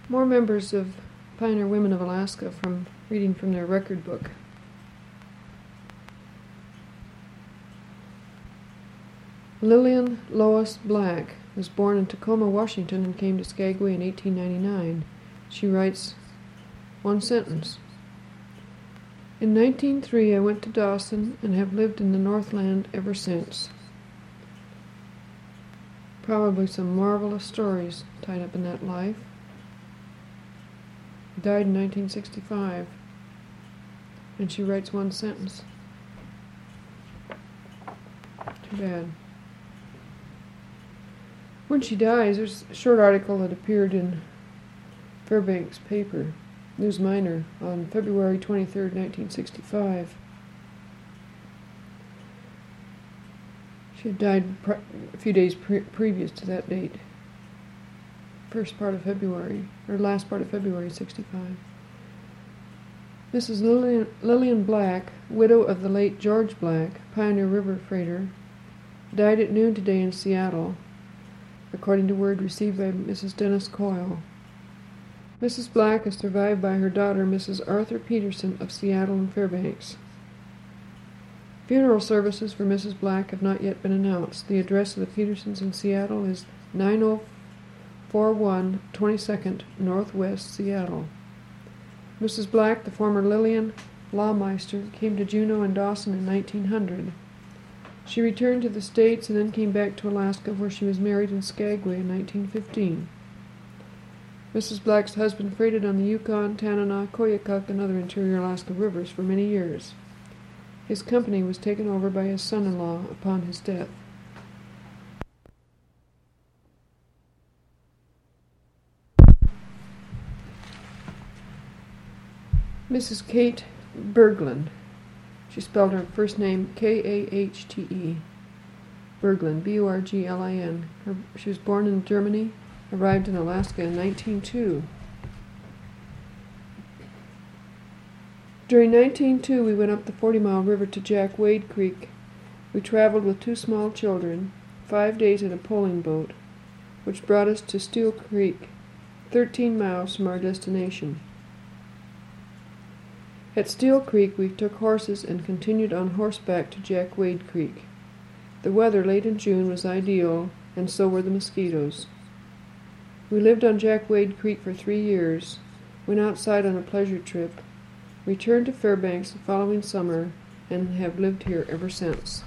More members of Pioneer Women of Alaska from reading from their record book. Lillian Lois Black was born in Tacoma, Washington, and came to Skagway in 1899. She writes one sentence. In 1903, I went to Dawson and have lived in the Northland ever since. Probably some marvelous stories tied up in that life. Died in 1965, and she writes one sentence. Too bad. When she dies, there's a short article that appeared in Fairbanks paper, News Minor, on February 23rd, 1965. She had died a few days previous to that date. First part of February, or last part of February 65. Mrs. Lillian Black, widow of the late George Black, Pioneer River freighter, died at noon today in Seattle, according to word received by Mrs. Dennis Coyle. Mrs. Black is survived by her daughter, Mrs. Arthur Peterson of Seattle and Fairbanks. Funeral services for Mrs. Black have not yet been announced. The address of the Petersons in Seattle is 9041 22nd Northwest, Seattle. Mrs. Black, the former Lillian Lawmeister, came to Juneau and Dawson in 1900. She returned to the States and then came back to Alaska, where she was married in Skagway in 1915. Mrs. Black's husband freighted on the Yukon, Tanana, Koyukuk, and other interior Alaska rivers for many years. His company was taken over by his son-in-law upon his death. Mrs. Kate Berglund. She spelled her first name K-A-H-T-E. Berglund, B-U-R-G-L-I-N. She was born in Germany, arrived in Alaska in 1902. During 1902, we went up the 40-mile river to Jack Wade Creek. We traveled with 2 small children, 5 days in a poling boat, which brought us to Steel Creek, 13 miles from our destination. At Steel Creek, we took horses and continued on horseback to Jack Wade Creek. The weather late in June was ideal, and so were the mosquitoes. We lived on Jack Wade Creek for 3 years, went outside on a pleasure trip, returned to Fairbanks the following summer, and have lived here ever since.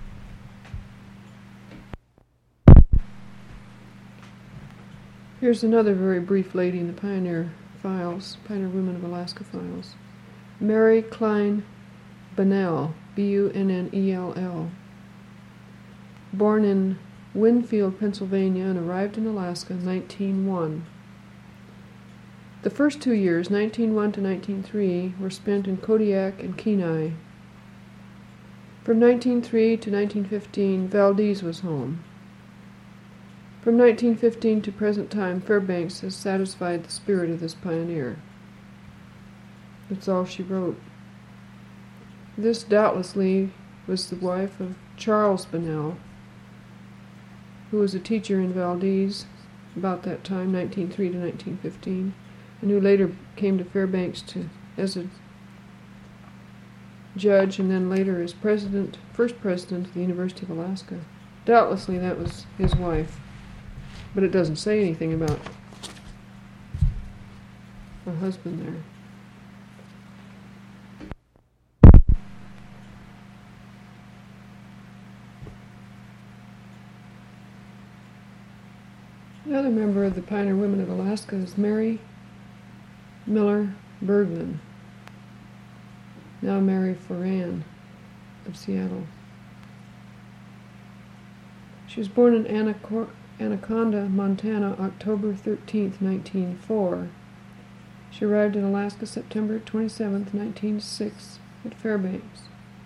Here's another very brief lady in the Pioneer Files, Pioneer Women of Alaska Files. Mary Klein Bunnell, B-U-N-N-E-L-L. Born in Winfield, Pennsylvania, and arrived in Alaska in 1901. The first 2 years, 1901 to 1903, were spent in Kodiak and Kenai. From 1903 to 1915, Valdez was home. From 1915 to present time, Fairbanks has satisfied the spirit of this pioneer. That's all she wrote. This doubtlessly was the wife of Charles Bunnell, who was a teacher in Valdez about that time, 1903 to 1915, and who later came to Fairbanks as a judge and then later as first president of the University of Alaska. Doubtlessly that was his wife, but it doesn't say anything about her husband there. Another member of the Pioneer Women of Alaska is Mary Miller Berglund, now Mary Foran of Seattle. She was born in Anaconda, Montana, October 13th, 1904. She arrived in Alaska September 27th, 1906, at Fairbanks.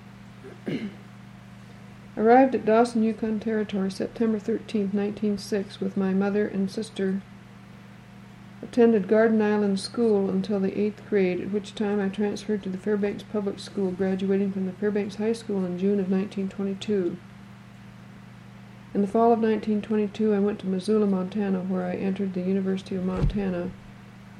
Arrived at Dawson, Yukon Territory, September 13, 1906, with my mother and sister. Attended Garden Island School until the 8th grade, at which time I transferred to the Fairbanks Public School, graduating from the Fairbanks High School in June of 1922. In the fall of 1922, I went to Missoula, Montana, where I entered the University of Montana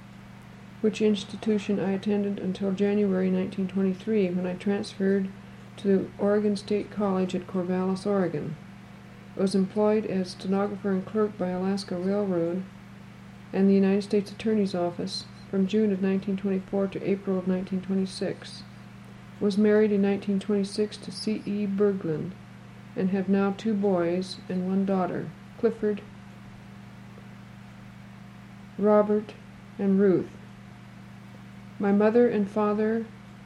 which institution I attended until January 1923, when I transferred to Oregon State College at Corvallis, Oregon. I was employed as stenographer and clerk by Alaska Railroad and the United States Attorney's Office from June of 1924 to April of 1926. Was married in 1926 to C.E. Berglund and have now 2 boys and 1 daughter, Clifford, Robert, and Ruth. My mother and father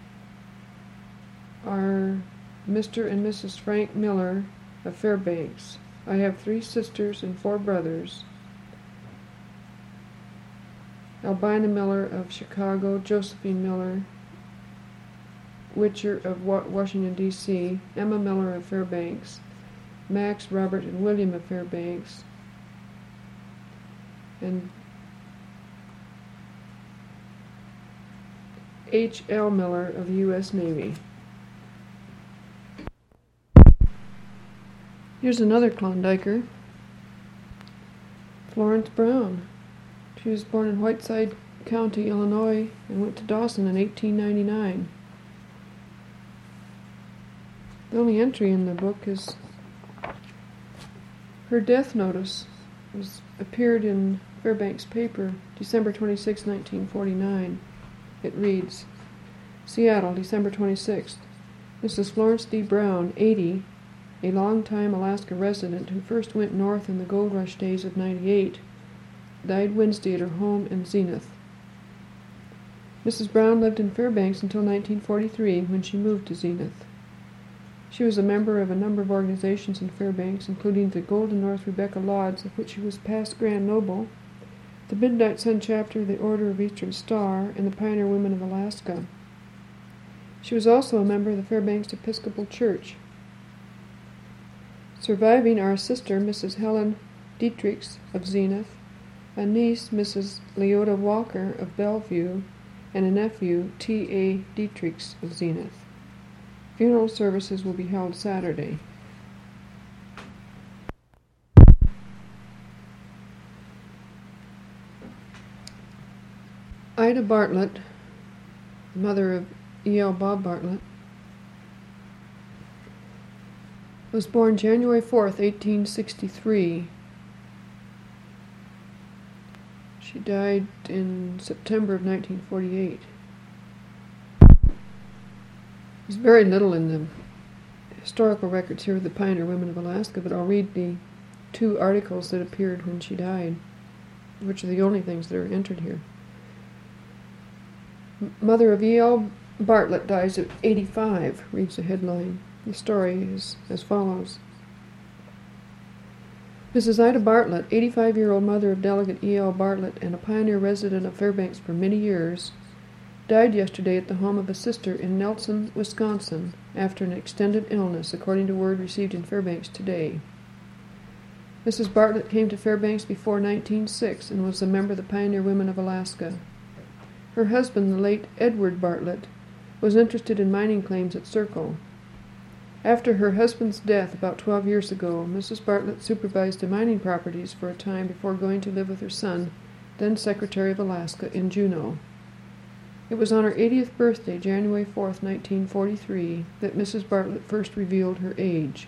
are Mr. and Mrs. Frank Miller of Fairbanks. I have 3 sisters and 4 brothers. Albina Miller of Chicago, Josephine Miller, Witcher of Washington, D.C., Emma Miller of Fairbanks, Max, Robert, and William of Fairbanks, and H.L. Miller of the U.S. Navy. Here's another Klondiker, Florence Brown. She was born in Whiteside County, Illinois, and went to Dawson in 1899. The only entry in the book is her death notice. Appeared in Fairbanks paper, December 26, 1949. It reads, Seattle, December 26th. Mrs. Florence D. Brown, 80, a long-time Alaska resident who first went north in the gold rush days of '98, died Wednesday at her home in Zenith. Mrs. Brown lived in Fairbanks until 1943, when she moved to Zenith. She was a member of a number of organizations in Fairbanks, including the Golden North Rebecca Lodge, of which she was past Grand Noble, the Midnight Sun Chapter of the Order of Eastern Star, and the Pioneer Women of Alaska. She was also a member of the Fairbanks Episcopal Church. Surviving are a sister, Mrs. Helen Dietrichs of Zenith, a niece, Mrs. Leota Walker of Bellevue, and a nephew, T.A. Dietrichs of Zenith. Funeral services will be held Saturday. Ida Bartlett, mother of E.L. Bob Bartlett, was born January 4th, 1863. She died in September of 1948. There's very little in the historical records here of the Pioneer Women of Alaska, but I'll read the 2 articles that appeared when she died, which are the only things that are entered here. Mother of E.L. Bartlett dies at 85, reads the headline. The story is as follows. Mrs. Ida Bartlett, 85-year-old mother of Delegate E.L. Bartlett and a pioneer resident of Fairbanks for many years, died yesterday at the home of a sister in Nelson, Wisconsin, after an extended illness, according to word received in Fairbanks today. Mrs. Bartlett came to Fairbanks before 1906 and was a member of the Pioneer Women of Alaska. Her husband, the late Edward Bartlett, was interested in mining claims at Circle. After her husband's death about 12 years ago, Mrs. Bartlett supervised the mining properties for a time before going to live with her son, then Secretary of Alaska, in Juneau. It was on her 80th birthday, January 4th, 1943, that Mrs. Bartlett first revealed her age.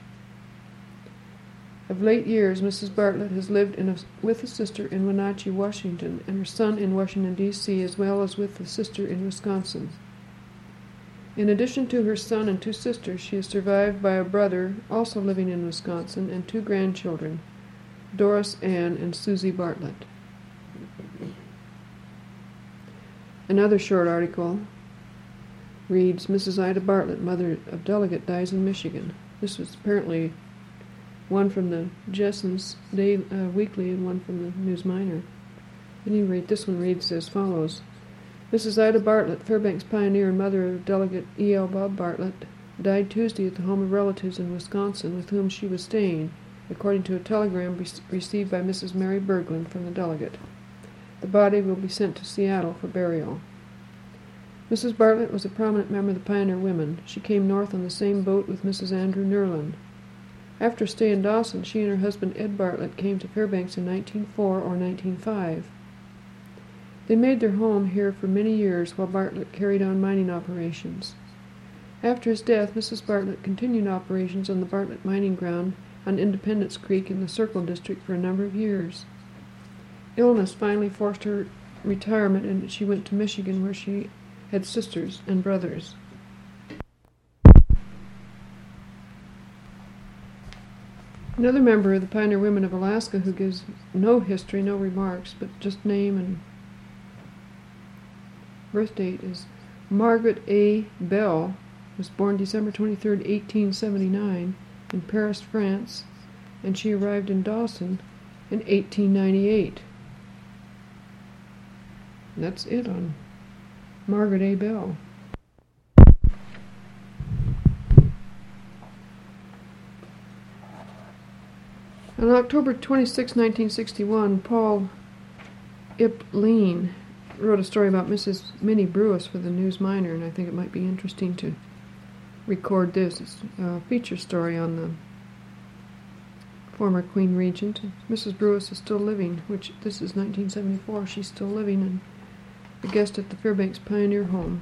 Of late years, Mrs. Bartlett has lived with a sister in Wenatchee, Washington, and her son in Washington, D.C., as well as with a sister in Wisconsin. In addition to her son and 2 sisters, she is survived by a brother, also living in Wisconsin, and 2 grandchildren, Doris Ann and Susie Bartlett. Another short article reads, Mrs. Ida Bartlett, mother of Delegate, dies in Michigan. This was apparently one from the Jessens Weekly and one from the News Miner. At any rate, this one reads as follows. Mrs. Ida Bartlett, Fairbanks pioneer and mother of Delegate E.L. Bob Bartlett, died Tuesday at the home of relatives in Wisconsin with whom she was staying, according to a telegram received by Mrs. Mary Berglund from the delegate. The body will be sent to Seattle for burial. Mrs. Bartlett was a prominent member of the Pioneer Women. She came north on the same boat with Mrs. Andrew Nerlin. After a stay in Dawson, she and her husband Ed Bartlett came to Fairbanks in 1904 or 1905. They made their home here for many years while Bartlett carried on mining operations. After his death, Mrs. Bartlett continued operations on the Bartlett mining ground on Independence Creek in the Circle District for a number of years. Illness finally forced her retirement, and she went to Michigan, where she had sisters and brothers. Another member of the Pioneer Women of Alaska who gives no history, no remarks, but just name and birth date is Margaret A. Bell, was born December 23, 1879, in Paris, France, and she arrived in Dawson in 1898. And that's it on Margaret A. Bell. On October 26, 1961, Paul Ip Lean wrote a story about Mrs. Minnie Brewis for the News Miner, and I think it might be interesting to record this. It's a feature story on the former Queen Regent. Mrs. Brewis is still living, which this is 1974. She's still living and a guest at the Fairbanks Pioneer Home.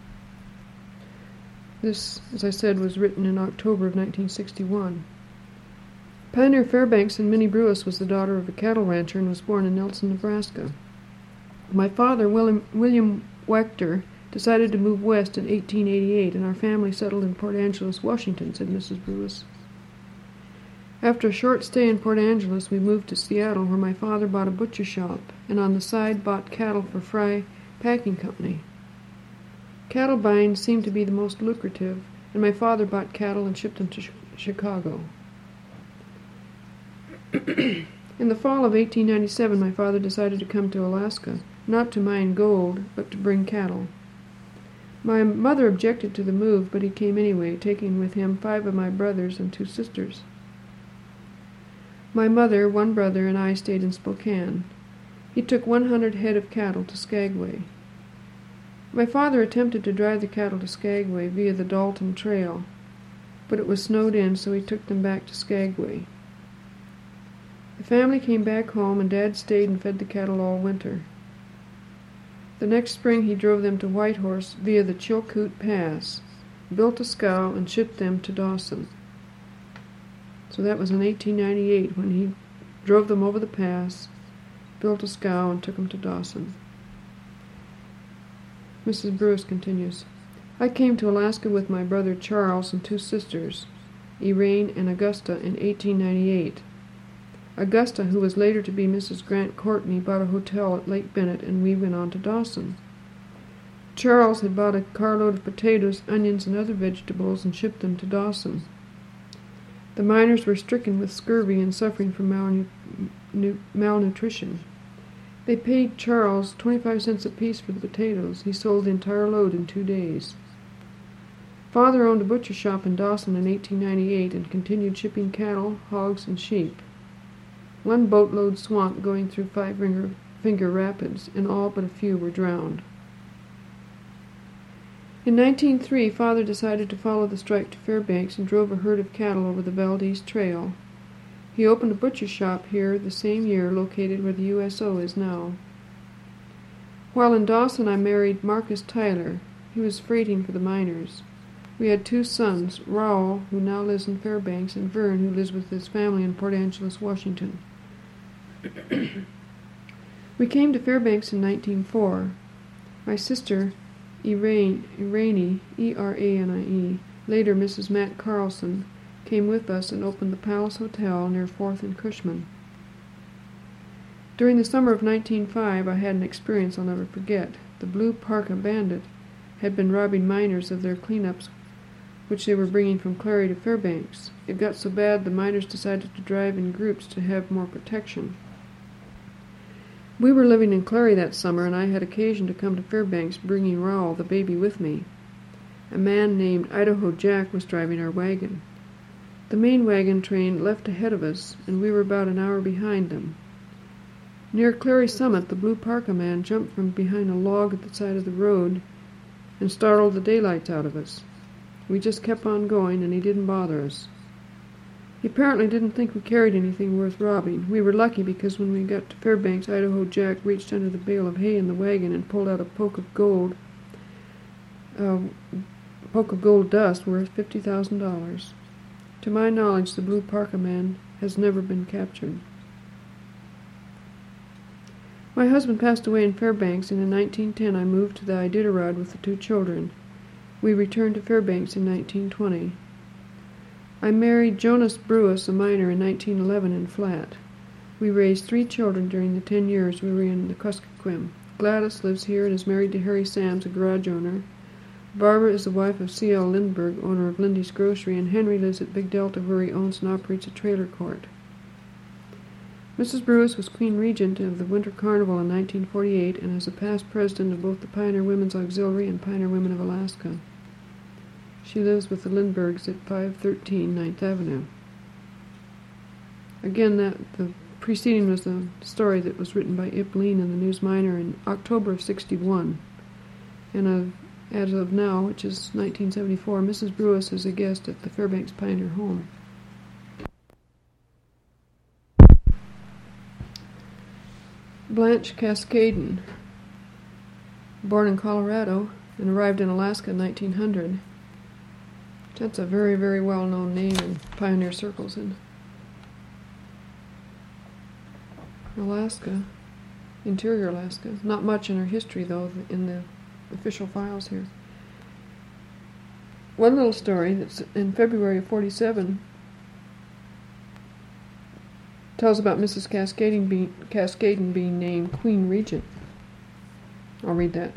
This, as I said, was written in October of 1961. Pioneer Fairbanks and Minnie Brewis was the daughter of a cattle rancher and was born in Nelson, Nebraska. My father, William Wachter, decided to move west in 1888, and our family settled in Port Angeles, Washington, said Mrs. Brewis. After a short stay in Port Angeles, we moved to Seattle, where my father bought a butcher shop, and on the side bought cattle for Fry Packing Company. Cattle buying seemed to be the most lucrative, and my father bought cattle and shipped them to Chicago. In the fall of 1897, my father decided to come to Alaska, not to mine gold, but to bring cattle. My mother objected to the move, but he came anyway, taking with him 5 of my brothers and 2 sisters. My mother, 1 brother, and I stayed in Spokane. He took 100 head of cattle to Skagway. My father attempted to drive the cattle to Skagway via the Dalton Trail, but it was snowed in, so he took them back to Skagway. The family came back home, and Dad stayed and fed the cattle all winter. The next spring he drove them to Whitehorse via the Chilkoot Pass, built a scow, and shipped them to Dawson. So that was in 1898 when he drove them over the pass, built a scow, and took them to Dawson. Mrs. Brewis continues, I came to Alaska with my brother Charles and 2 sisters, Elaine and Augusta, in 1898. Augusta, who was later to be Mrs. Grant Courtney, bought a hotel at Lake Bennett, and we went on to Dawson. Charles had bought a carload of potatoes, onions, and other vegetables and shipped them to Dawson. The miners were stricken with scurvy and suffering from malnutrition. They paid Charles 25 cents apiece for the potatoes. He sold the entire load in 2 days. Father owned a butcher shop in Dawson in 1898 and continued shipping cattle, hogs, and sheep. 1 boatload swamped going through Five Finger Rapids, and all but a few were drowned. In 1903, Father decided to follow the strike to Fairbanks and drove a herd of cattle over the Valdez Trail. He opened a butcher shop here the same year, located where the USO is now. While in Dawson, I married Marcus Tyler. He was freighting for the miners. We had 2 sons, Raul, who now lives in Fairbanks, and Vern, who lives with his family in Port Angeles, Washington. We came to Fairbanks in 1904. My sister, Iranie, E-R-A-N-I-E, later Mrs. Matt Carlson, came with us and opened the Palace Hotel near 4th and Cushman. During the summer of 1905, I had an experience I'll never forget. The Blue Parka Bandit had been robbing miners of their cleanups, which they were bringing from Clary to Fairbanks. It got so bad the miners decided to drive in groups to have more protection. We were living in Clary that summer, and I had occasion to come to Fairbanks, bringing Raoul, the baby, with me. A man named Idaho Jack was driving our wagon. The main wagon train left ahead of us, and we were about an hour behind them. Near Clary Summit, the Blue Parka man jumped from behind a log at the side of the road and startled the daylights out of us. We just kept on going, and he didn't bother us. He apparently didn't think we carried anything worth robbing. We were lucky because when we got to Fairbanks, Idaho Jack reached under the bale of hay in the wagon and pulled out a poke of gold dust worth $50,000. To my knowledge, the Blue Parka man has never been captured. My husband passed away in Fairbanks, and in 1910 I moved to the Iditarod with the 2 children. We returned to Fairbanks in 1920. I married Jonas Brewis, a miner, in 1911 in Flat. We raised 3 children during the 10 years we were in the Kuskokwim. Gladys lives here and is married to Harry Sams, a garage owner. Barbara is the wife of C.L. Lindbergh, owner of Lindy's Grocery, and Henry lives at Big Delta, where he owns and operates a trailer court. Mrs. Brewis was Queen Regent of the Winter Carnival in 1948 and is a past president of both the Pioneer Women's Auxiliary and Pioneer Women of Alaska. She lives with the Lindberghs at 513 9th Avenue. Again, the preceding was a story that was written by Ip Lean in the News Miner in October of '61. And as of now, which is 1974, Mrs. Brewis is a guest at the Fairbanks Pioneer Home. Blanche Cascaden, born in Colorado and arrived in Alaska in 1900. That's a very, very well-known name in pioneer circles in Alaska, interior Alaska. Not much in her history, though, in the official files here. One little story that's in February of '47 tells about Mrs. Cascaden being named Queen Regent. I'll read that.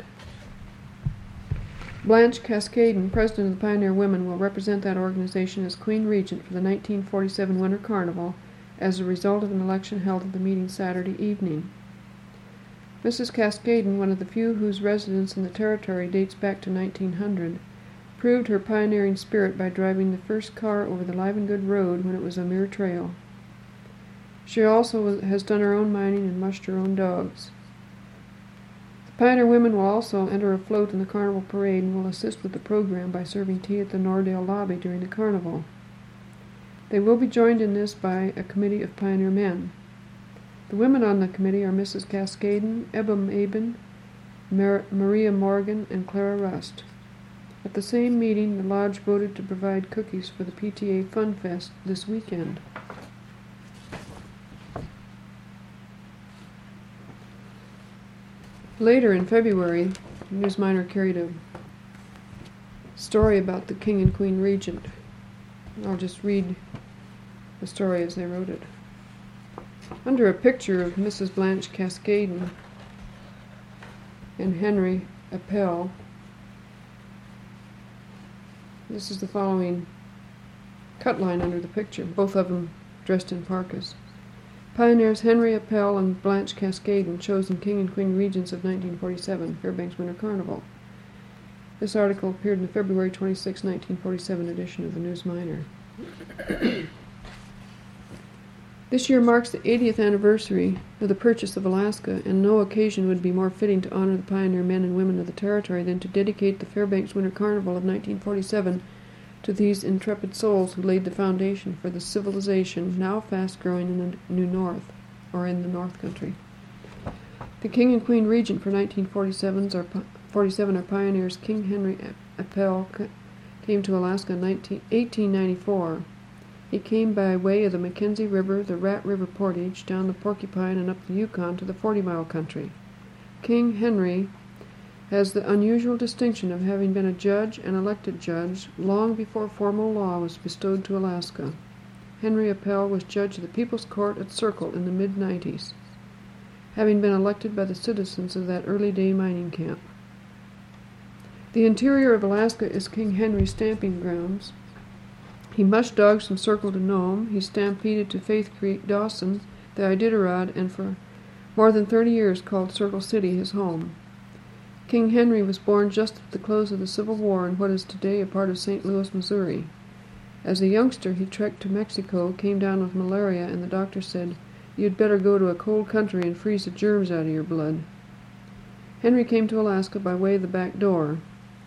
Blanche Cascaden, president of the Pioneer Women, will represent that organization as Queen Regent for the 1947 Winter Carnival as a result of an election held at the meeting Saturday evening. Mrs. Cascaden, one of the few whose residence in the territory dates back to 1900, proved her pioneering spirit by driving the first car over the Livengood Road when it was a mere trail. She also has done her own mining and mushed her own dogs. The Pioneer Women will also enter a float in the Carnival Parade and will assist with the program by serving tea at the Nordale lobby during the Carnival. They will be joined in this by a committee of Pioneer men. The women on the committee are Mrs. Cascaden, Ebba Aben, Maria Morgan, and Clara Rust. At the same meeting, the Lodge voted to provide cookies for the PTA Fun Fest this weekend. Later in February, the News Miner carried a story about the King and Queen Regent. I'll just read the story as they wrote it. Under a picture of Mrs. Blanche Cascaden and Henry Appel, this is the following cut line under the picture, both of them dressed in parkas. Pioneers Henry Appel and Blanche Cascaden, chosen King and Queen Regents of 1947, Fairbanks Winter Carnival. This article appeared in the February 26, 1947 edition of the News Miner. This year marks the 80th anniversary of the purchase of Alaska, and no occasion would be more fitting to honor the pioneer men and women of the territory than to dedicate the Fairbanks Winter Carnival of 1947 to these intrepid souls who laid the foundation for the civilization now fast growing in the New North, or in the North Country. The King and Queen Regent for 1947 are pioneers King Henry Appel came to Alaska in 1894. He came by way of the Mackenzie River, the Rat River Portage, down the Porcupine and up the Yukon to the 40-mile country. King Henry has the unusual distinction of having been a judge, an elected judge, long before formal law was bestowed to Alaska. Henry Appel was judge of the People's Court at Circle in the mid-90s, having been elected by the citizens of that early-day mining camp. The interior of Alaska is King Henry's stamping grounds. He mushed dogs from Circle to Nome. He stampeded to Faith Creek, Dawson, the Iditarod, and for more than 30 years called Circle City his home. King Henry was born just at the close of the Civil War in what is today a part of St. Louis, Missouri. As a youngster, he trekked to Mexico, came down with malaria, and the doctor said, "You'd better go to a cold country and freeze the germs out of your blood." Henry came to Alaska by way of the back door.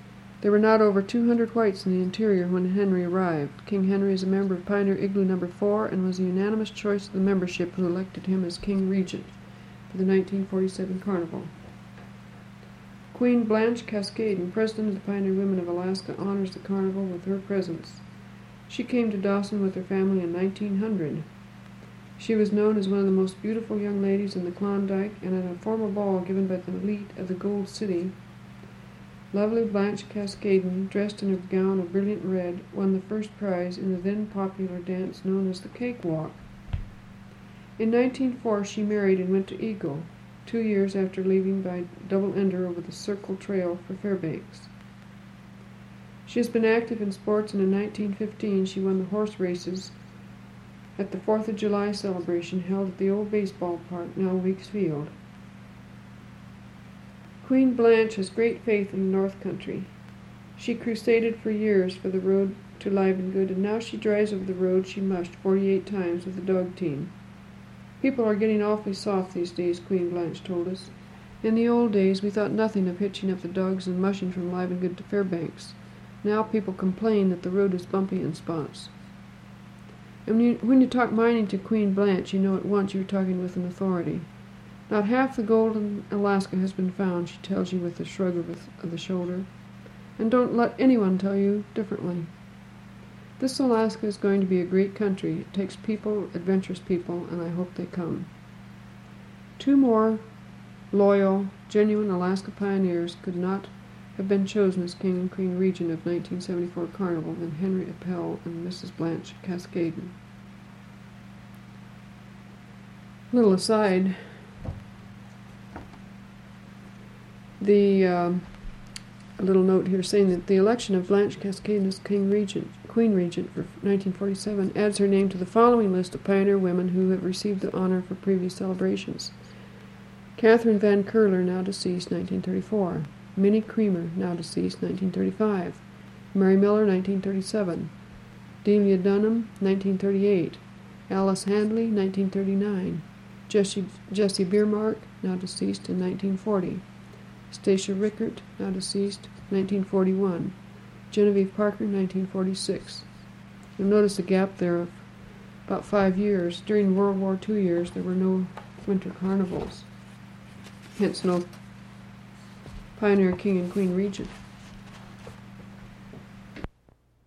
There were not over 200 whites in the interior when Henry arrived. King Henry is a member of Pioneer Igloo No. 4 and was the unanimous choice of the membership who elected him as King Regent for the 1947 Carnival. Queen Blanche Cascaden, President of the Pioneer Women of Alaska, honors the carnival with her presence. She came to Dawson with her family in 1900. She was known as one of the most beautiful young ladies in the Klondike, and at a formal ball given by the elite of the Gold City, lovely Blanche Cascaden, dressed in a gown of brilliant red, won the first prize in the then popular dance known as the Cakewalk. In 1904 she married and went to Eagle, 2 years after leaving by double ender over the Circle Trail for Fairbanks. She has been active in sports, and in 1915 she won the horse races at the 4th of July celebration held at the old baseball park, now Weeks Field. Queen Blanche has great faith in the North Country. She crusaded for years for the road to Livengood, and now she drives over the road she mushed 48 times with the dog team. People are getting awfully soft these days, Queen Blanche told us. In the old days, we thought nothing of hitching up the dogs and mushing from Livengood to Fairbanks. Now people complain that the road is bumpy in spots. And when you talk mining to Queen Blanche, you know at once you're talking with an authority. Not half the gold in Alaska has been found, she tells you with a shrug of the shoulder. And don't let anyone tell you differently. This Alaska is going to be a great country. It takes people, adventurous people, and I hope they come. 2 more loyal, genuine Alaska pioneers could not have been chosen as King and Queen Regent of 1974 Carnival than Henry Appel and Mrs. Blanche Cascaden. Little aside, a little note here saying that the election of Blanche Cascaden as Queen Regent for 1947 adds her name to the following list of pioneer women who have received the honor for previous celebrations. Catherine Van Curler, now deceased, 1934. Minnie Creamer, now deceased, 1935. Mary Miller, 1937. Delia Dunham, 1938. Alice Handley, 1939. Jessie Biermark, now deceased, in 1940. Stacia Rickert, now deceased, 1941. Genevieve Parker, 1946. You'll notice a gap there of about 5 years. During World War II years, there were no winter carnivals. Hence no Pioneer King and Queen Regent.